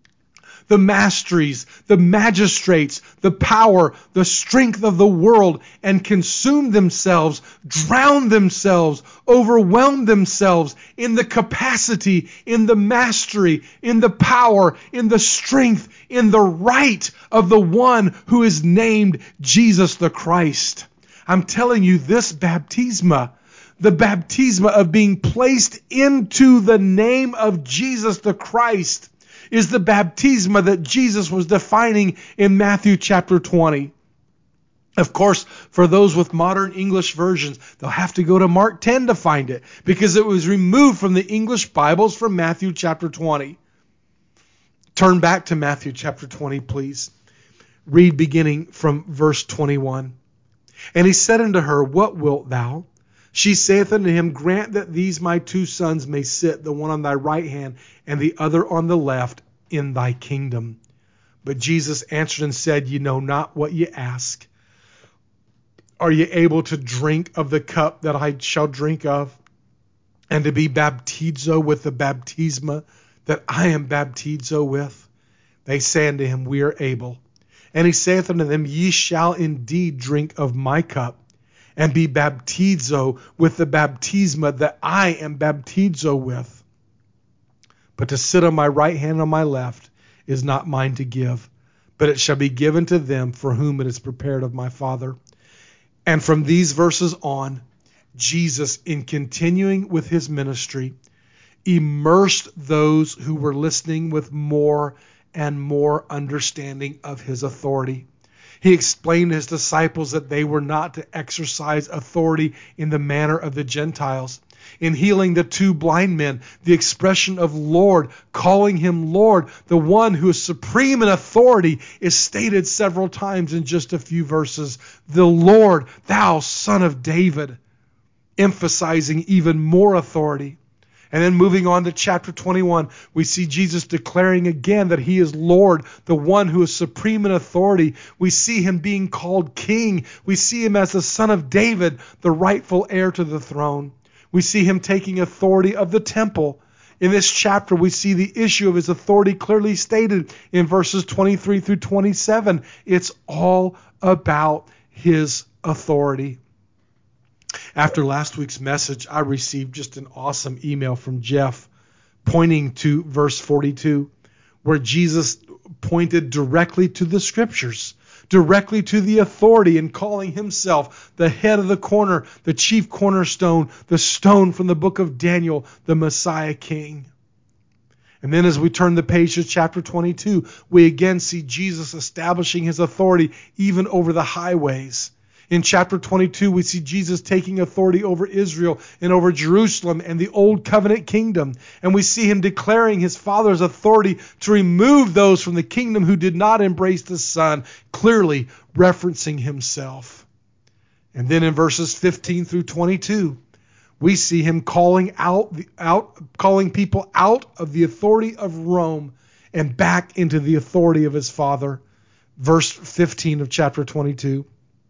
the masteries, the magistrates, the power, the strength of the world, and consume themselves, drown themselves, overwhelm themselves in the capacity, in the mastery, in the power, in the strength, in the right of the one who is named Jesus the Christ. I'm telling you, this baptisma, the baptisma of being placed into the name of Jesus the Christ, is the baptisma that Jesus was defining in Matthew chapter twenty. Of course, for those with modern English versions, they'll have to go to Mark ten to find it, because it was removed from the English Bibles from Matthew chapter twenty. Turn back to Matthew chapter twenty, please. Read beginning from verse twenty-one. And he said unto her, what wilt thou? She saith unto him, grant that these my two sons may sit, the one on thy right hand and the other on the left, in thy kingdom. But Jesus answered and said, ye know not what ye ask. Are ye able to drink of the cup that I shall drink of, and to be baptizo with the baptisma that I am baptizo with? They say unto him, we are able. And he saith unto them, ye shall indeed drink of my cup, and be baptizo with the baptisma that I am baptizo with. But to sit on my right hand and on my left is not mine to give, but it shall be given to them for whom it is prepared of my Father. And from these verses on, Jesus, in continuing with his ministry, immersed those who were listening with more and more understanding of his authority. He explained to his disciples that they were not to exercise authority in the manner of the Gentiles. In healing the two blind men, the expression of Lord, calling him Lord, the one who is supreme in authority, is stated several times in just a few verses. The Lord, thou Son of David, emphasizing even more authority. And then moving on to chapter twenty-one, we see Jesus declaring again that he is Lord, the one who is supreme in authority. We see him being called King. We see him as the Son of David, the rightful heir to the throne. We see him taking authority of the temple. In this chapter, we see the issue of his authority clearly stated in verses twenty-three through twenty-seven. It's all about his authority. After last week's message, I received just an awesome email from Jeff pointing to verse forty-two, where Jesus pointed directly to the Scriptures, directly to the authority, and calling himself the head of the corner, the chief cornerstone, the stone from the book of Daniel, the Messiah King. And then as we turn the page to chapter twenty-two, we again see Jesus establishing his authority even over the highways. In chapter twenty-two, we see Jesus taking authority over Israel and over Jerusalem and the old covenant kingdom. And we see him declaring his Father's authority to remove those from the kingdom who did not embrace the Son, clearly referencing himself. And then in verses fifteen through twenty-two, we see him calling out, out, calling people out of the authority of Rome and back into the authority of his Father. Verse fifteen of chapter twenty-two.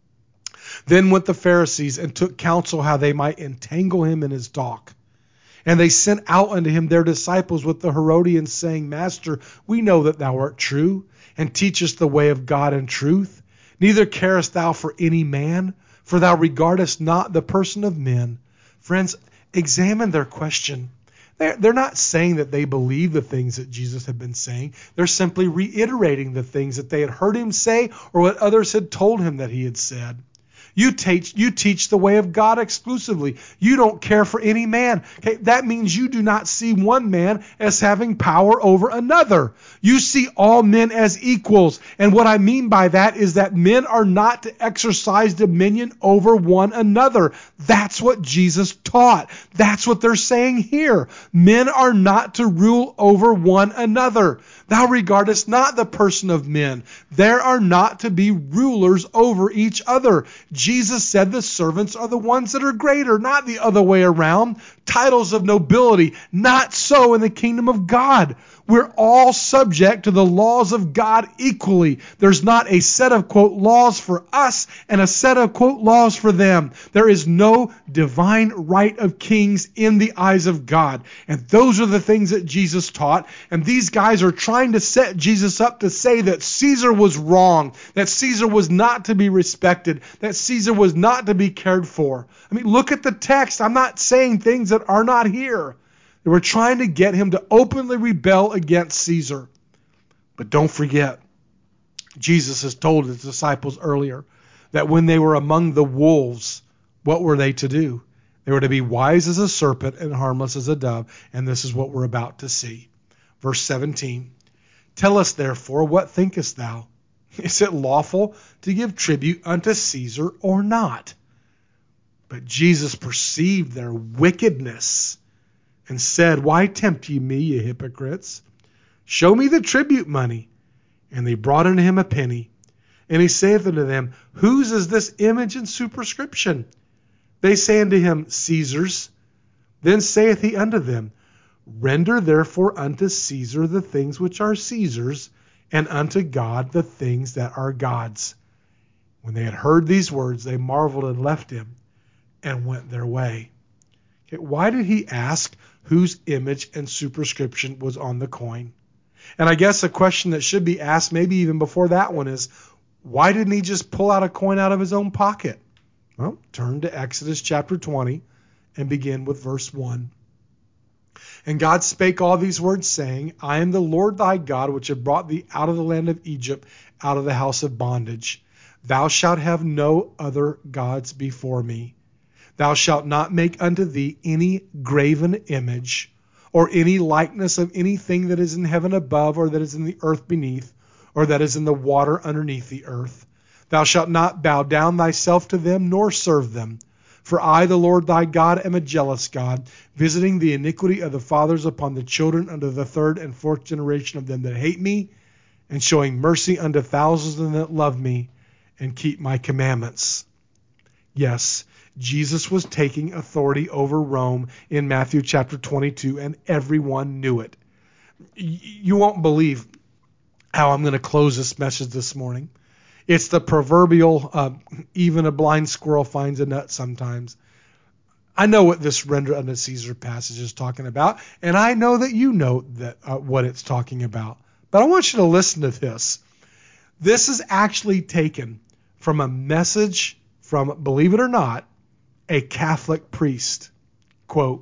Then went the Pharisees and took counsel how they might entangle him in his talk. And they sent out unto him their disciples with the Herodians, saying, Master, we know that thou art true, and teachest the way of God in truth. Neither carest thou for any man, for thou regardest not the person of men. Friends, examine their question. They're, they're not saying that they believe the things that Jesus had been saying. They're simply reiterating the things that they had heard him say or what others had told him that he had said. You teach, you teach the way of God exclusively. You don't care for any man. Okay, that means you do not see one man as having power over another. You see all men as equals. And what I mean by that is that men are not to exercise dominion over one another. That's what Jesus taught. That's what they're saying here. Men are not to rule over one another. Thou regardest not the person of men. There are not to be rulers over each other. Jesus said the servants are the ones that are greater, not the other way around. Titles of nobility, not so in the kingdom of God. We're all subject to the laws of God equally. There's not a set of, quote, laws for us and a set of, quote, laws for them. There is no divine right of kings in the eyes of God. And those are the things that Jesus taught. And these guys are trying to set Jesus up to say that Caesar was wrong, that Caesar was not to be respected, that Caesar was not to be cared for. I mean, look at the text. I'm not saying things that are not here. They were trying to get him to openly rebel against Caesar. But don't forget, Jesus has told his disciples earlier that when they were among the wolves, what were they to do? They were to be wise as a serpent and harmless as a dove. And this is what we're about to see. Verse seventeen. Tell us therefore, what thinkest thou? Is it lawful to give tribute unto Caesar or not? But Jesus perceived their wickedness and said, Why tempt ye me, ye hypocrites? Show me the tribute money. And they brought unto him a penny. And he saith unto them, Whose is this image and superscription? They say unto him, Caesar's. Then saith he unto them, Render therefore unto Caesar the things which are Caesar's, and unto God the things that are God's. When they had heard these words, they marveled and left him and went their way. Okay, why did he ask whose image and superscription was on the coin? And I guess a question that should be asked, maybe even before that one, is why didn't he just pull out a coin out of his own pocket? Well, turn to Exodus chapter twenty and begin with verse one. And God spake all these words, saying, I am the Lord thy God, which have brought thee out of the land of Egypt, out of the house of bondage. Thou shalt have no other gods before me. Thou shalt not make unto thee any graven image, or any likeness of anything that is in heaven above, or that is in the earth beneath, or that is in the water underneath the earth. Thou shalt not bow down thyself to them, nor serve them. For I, the Lord thy God, am a jealous God, visiting the iniquity of the fathers upon the children unto the third and fourth generation of them that hate me, and showing mercy unto thousands of them that love me, and keep my commandments. Yes, Jesus was taking authority over Rome in Matthew chapter twenty-two, and everyone knew it. You won't believe how I'm going to close this message this morning. It's the proverbial, uh, even a blind squirrel finds a nut sometimes. I know what this render unto Caesar passage is talking about, and I know that you know that uh, what it's talking about. But I want you to listen to this. This is actually taken from a message from, believe it or not, a Catholic priest. Quote,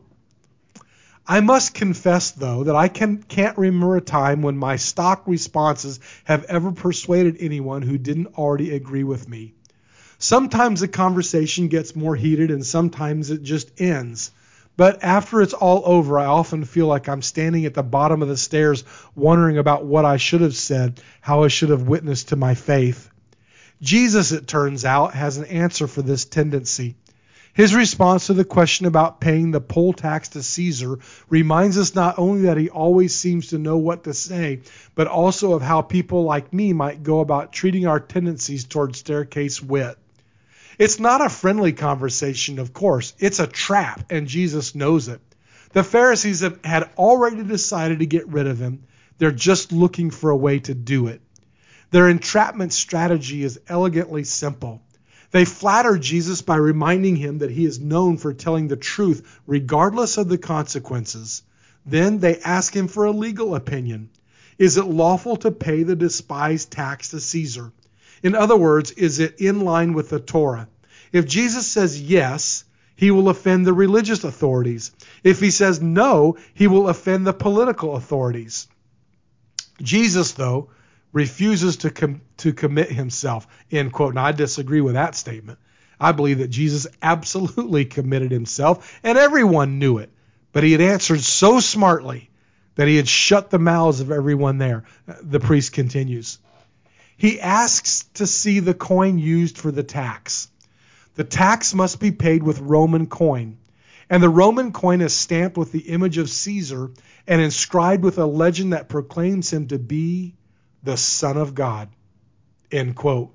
I must confess, though, that I can, can't remember a time when my stock responses have ever persuaded anyone who didn't already agree with me. Sometimes the conversation gets more heated and sometimes it just ends. But after it's all over, I often feel like I'm standing at the bottom of the stairs wondering about what I should have said, how I should have witnessed to my faith. Jesus, it turns out, has an answer for this tendency. His response to the question about paying the poll tax to Caesar reminds us not only that he always seems to know what to say, but also of how people like me might go about treating our tendencies toward staircase wit. It's not a friendly conversation, of course. It's a trap, and Jesus knows it. The Pharisees have, had already decided to get rid of him. They're just looking for a way to do it. Their entrapment strategy is elegantly simple. They flatter Jesus by reminding him that he is known for telling the truth regardless of the consequences. Then they ask him for a legal opinion. Is it lawful to pay the despised tax to Caesar? In other words, is it in line with the Torah? If Jesus says yes, he will offend the religious authorities. If he says no, he will offend the political authorities. Jesus, though, refuses to com- to commit himself, end quote. Now, I disagree with that statement. I believe that Jesus absolutely committed himself, and everyone knew it. But he had answered so smartly that he had shut the mouths of everyone there. The priest continues. He asks to see the coin used for the tax. The tax must be paid with Roman coin, and the Roman coin is stamped with the image of Caesar and inscribed with a legend that proclaims him to be the Son of God, end quote.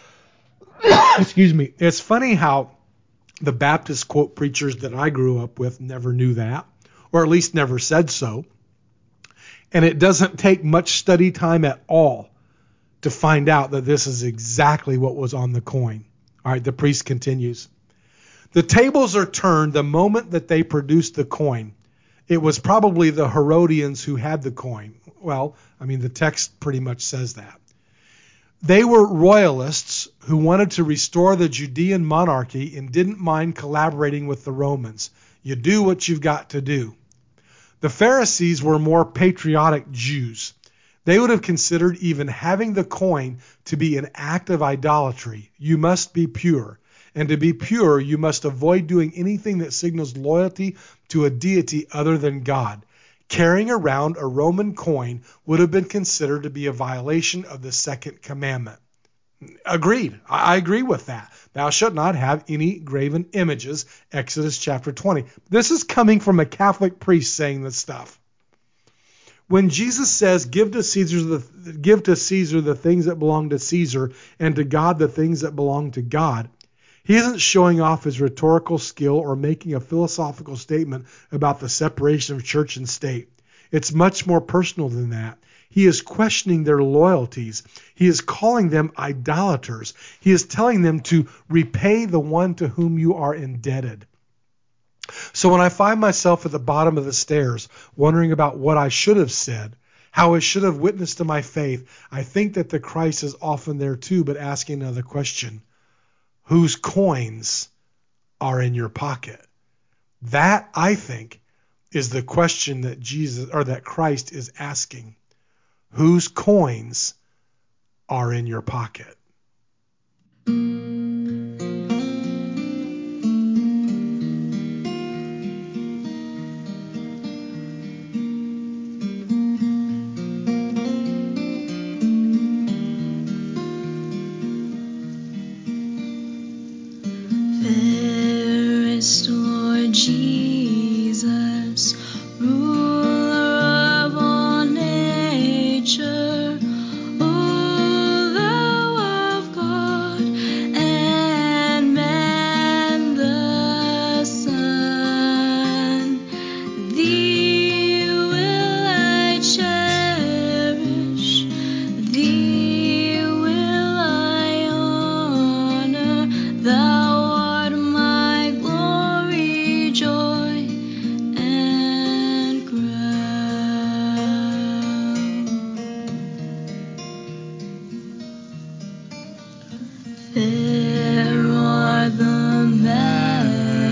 Excuse me. It's funny how the Baptist quote preachers that I grew up with never knew that, or at least never said so. And it doesn't take much study time at all to find out that this is exactly what was on the coin. All right, the priest continues. The tables are turned the moment that they produced the coin. It was probably the Herodians who had the coin. Well, I mean, the text pretty much says that. They were royalists who wanted to restore the Judean monarchy and didn't mind collaborating with the Romans. You do what you've got to do. The Pharisees were more patriotic Jews. They would have considered even having the coin to be an act of idolatry. You must be pure. And to be pure, you must avoid doing anything that signals loyalty to a deity other than God. Carrying around a Roman coin would have been considered to be a violation of the second commandment. Agreed. I agree with that. Thou shalt not have any graven images, Exodus chapter twenty. This is coming from a Catholic priest saying this stuff. When Jesus says, give to Caesar the, give to Caesar the things that belong to Caesar and to God the things that belong to God, he isn't showing off his rhetorical skill or making a philosophical statement about the separation of church and state. It's much more personal than that. He is questioning their loyalties. He is calling them idolaters. He is telling them to repay the one to whom you are indebted. So when I find myself at the bottom of the stairs, wondering about what I should have said, how I should have witnessed to my faith, I think that the Christ is often there too, but asking another question. Whose coins are in your pocket? That, I think, is the question that Jesus or that Christ is asking. Whose coins are in your pocket? Fairest Lord Jesus, ruler of all nature, O thou of God and man the Son, thee will I cherish, thee will I honor, thou Fair are the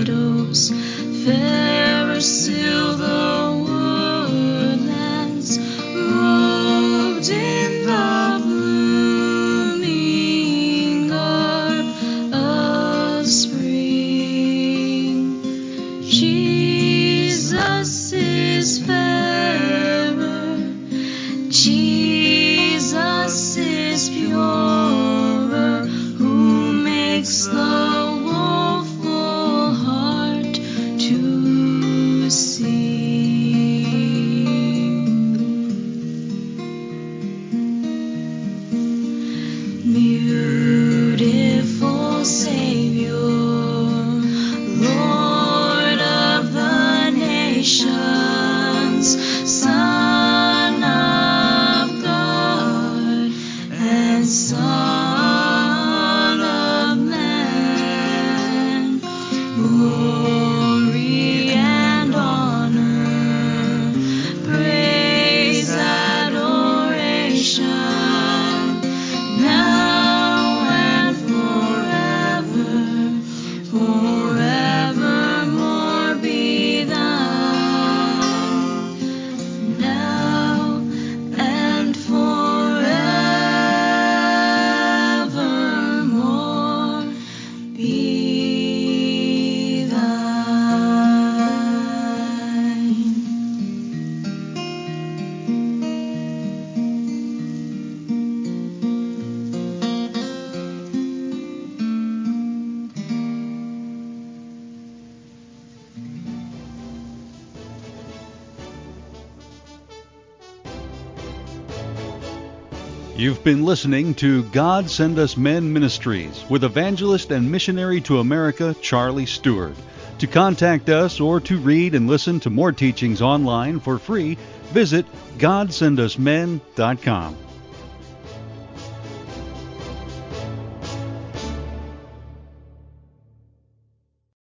You've been listening to God Send Us Men Ministries with evangelist and missionary to America, Charlie Stewart. To contact us or to read and listen to more teachings online for free, visit god send us men dot com.